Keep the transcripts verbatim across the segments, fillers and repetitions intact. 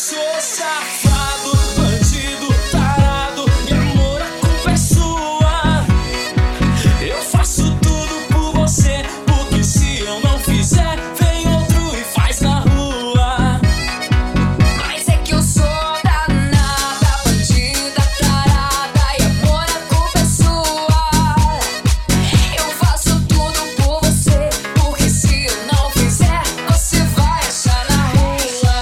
sou safado, bandido, tarado, e amor, a culpa é sua. Eu faço tudo por você, porque se eu não fizer, vem outro e faz na rua. Mas é que eu sou danada, bandida, tarada, e amor, a culpa é sua. Eu faço tudo por você, porque se eu não fizer, você vai achar na rua.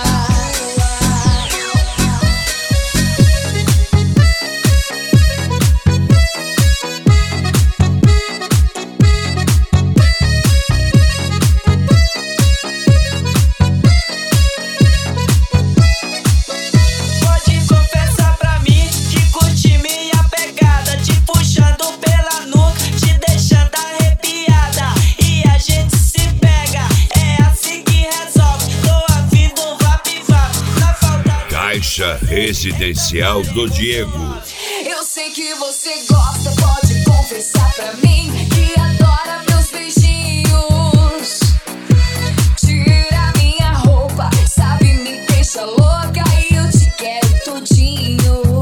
Pode confessar pra mim que curte minha pegada, te puxando pela nuca, te deixando arrepiada. E a gente se pega, é assim que resolve. Tô a fim do vap-vap, na falta. Caixa Residencial do Diego. Eu sei que você gosta, pode confessar pra mim que adora meus beijinhos. Tira minha roupa, sabe, me deixa louca e eu te quero tudinho.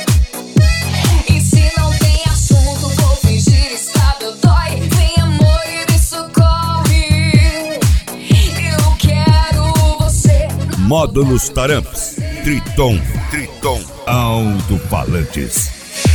E se não tem assunto, vou fingir estar meu dói. Vem amor e me socorre. Eu quero você. Módulos Taramps. Triton. Triton. Alto-falantes.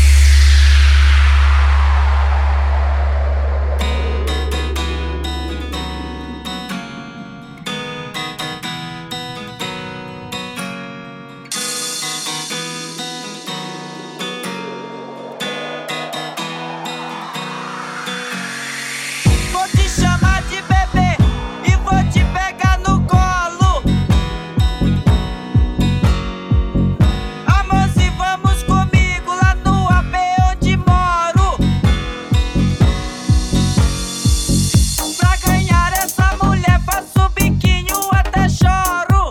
Vou te chamar de bebê e vou te pegar no colo. Amorzinho, vamos comigo lá no A P onde moro. Pra ganhar essa mulher faço biquinho até choro.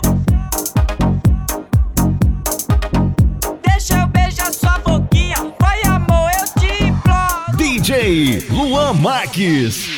Deixa eu beijar sua boquinha, vai amor, eu te imploro. D J Luan Marques.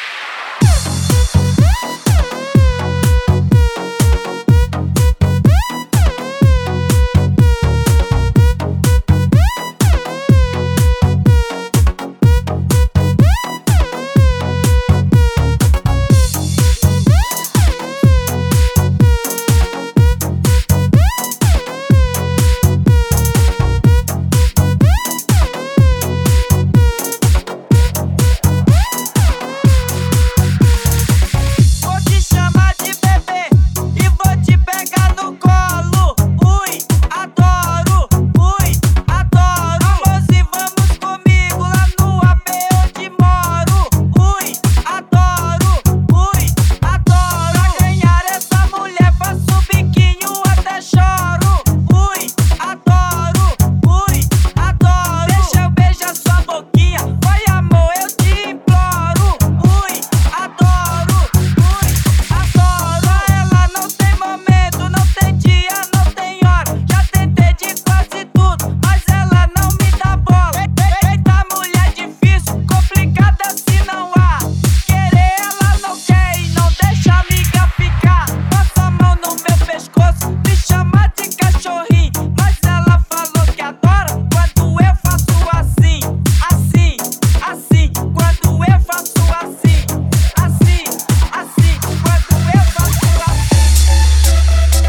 Vou te chamar de bebê e vou te pegar no colo. Ui, adoro, ui, adoro. Amorzinho, vamos comigo lá no A P onde moro. Ui, adoro, ui, adoro. Pra ganhar essa mulher faço biquinho até choro. Ui, adoro, ui, adoro. Deixa eu beijar sua boquinha, vai amor, eu te imploro. Ui, adoro, ui, adoro. Ela não tem momento, não tem dia, não tem hora. Já tentei de quase tudo, mas ela não me dá bola. Eita mulher difícil, complicada se não há. Querer ela não quer e não deixa a amiga ficar. Passa a mão no meu pescoço, me chama de cachorrinho, mas ela falou que adora quando eu faço assim, assim, assim. Quando eu faço assim, assim, assim. Quando eu faço assim.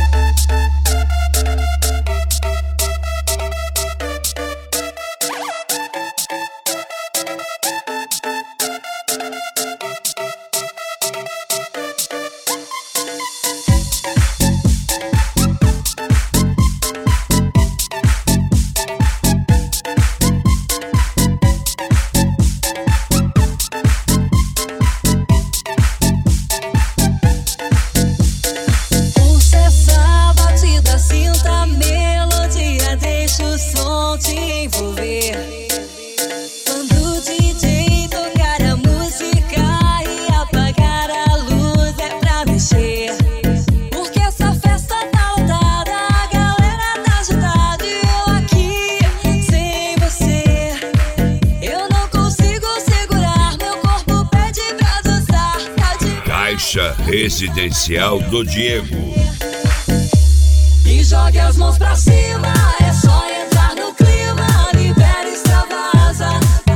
Puxa essa batida, sinta a melodia, deixa o som te envolver. Quando o D J tocar a música e apagar a luz é pra mexer. Porque essa festa tá lotada, a galera tá agitada e eu aqui sem você. Eu não consigo segurar, meu corpo pede pra dançar. Tá de Caixa Residencial do Diego. E jogue as mãos pra cima, é só entrar no clima, libera e extravasa.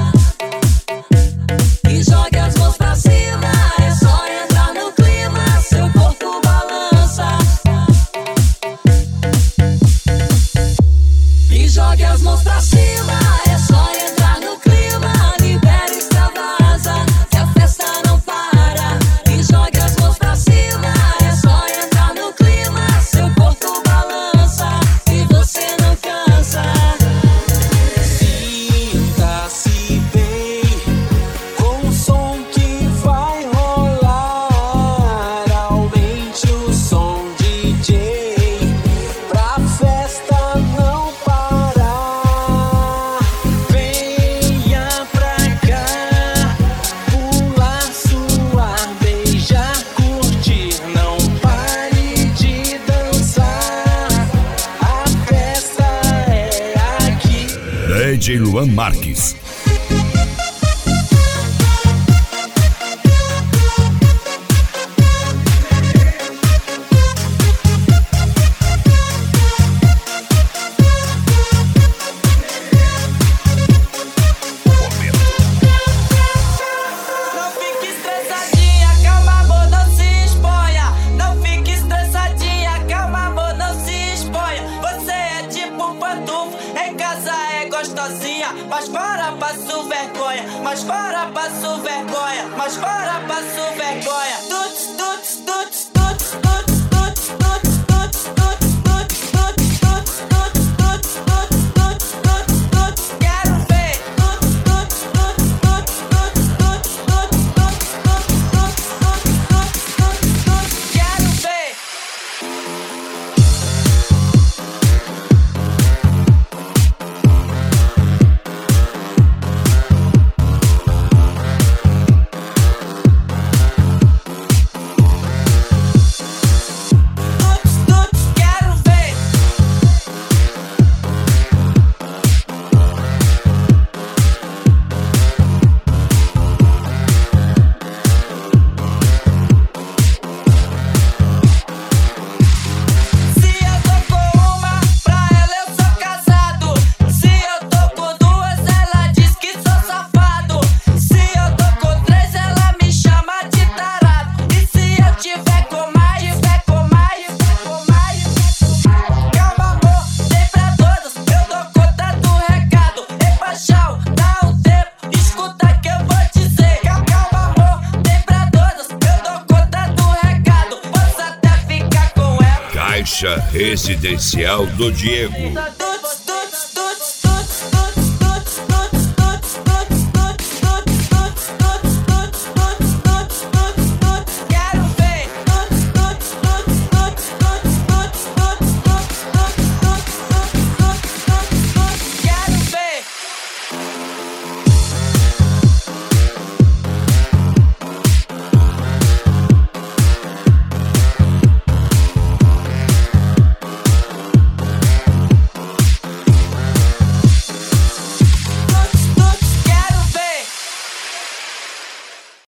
E jogue as mãos pra cima, é só entrar no clima, seu corpo balança. E jogue as mãos pra cima, é só entrar no clima, libera e extravasa, que a festa não para. E jogue as mãos pra cima, é só entrar no clima, seu corpo balança e você não cansa. Sinta-se bem com o som que vai rolar. Aumente o som, D J, pra festa não parar. Venha pra cá, pular, suar, beijar, curtir. Não pare de dançar, a festa é aqui. D J Luan Marques. Não fique estressadinha, calma amor, não se exponha. Não fique estressadinha, calma amor, não se exponha. Você é tipo pantufo, em casa é gostosinha, mas fora passo vergonha, mas fora passo vergonha, mas fora passo vergonha. Tuts, tuts, tuts, tuts, tuts, tuts, tuts, tuts, tuts, tuts, tuts, tuts, tuts, tuts, tuts, tuts, tuts, tuts. Quero ver. Tuts, tuts, tuts, tuts, tuts, tuts, tuts, tuts, tuts, tuts, tuts, tuts, tuts. Quero ver. Tuts, tuts, quero ver. Se eu tô com uma, pra ela eu sou casado. Se eu tô com duas, ela diz que sou safado. Se eu tô com três, ela me chama de tarado. E se eu tiver com mais, tiver com mais, tiver com mais, calma amor, tem pra todos, eu dou conta do recado. Ei paixão, dá um tempo, escuta que eu vou dizer. Calma amor, tem pra todos, eu dou conta do recado. Posso até ficar com ela. Caixa Residencial do Diego. Do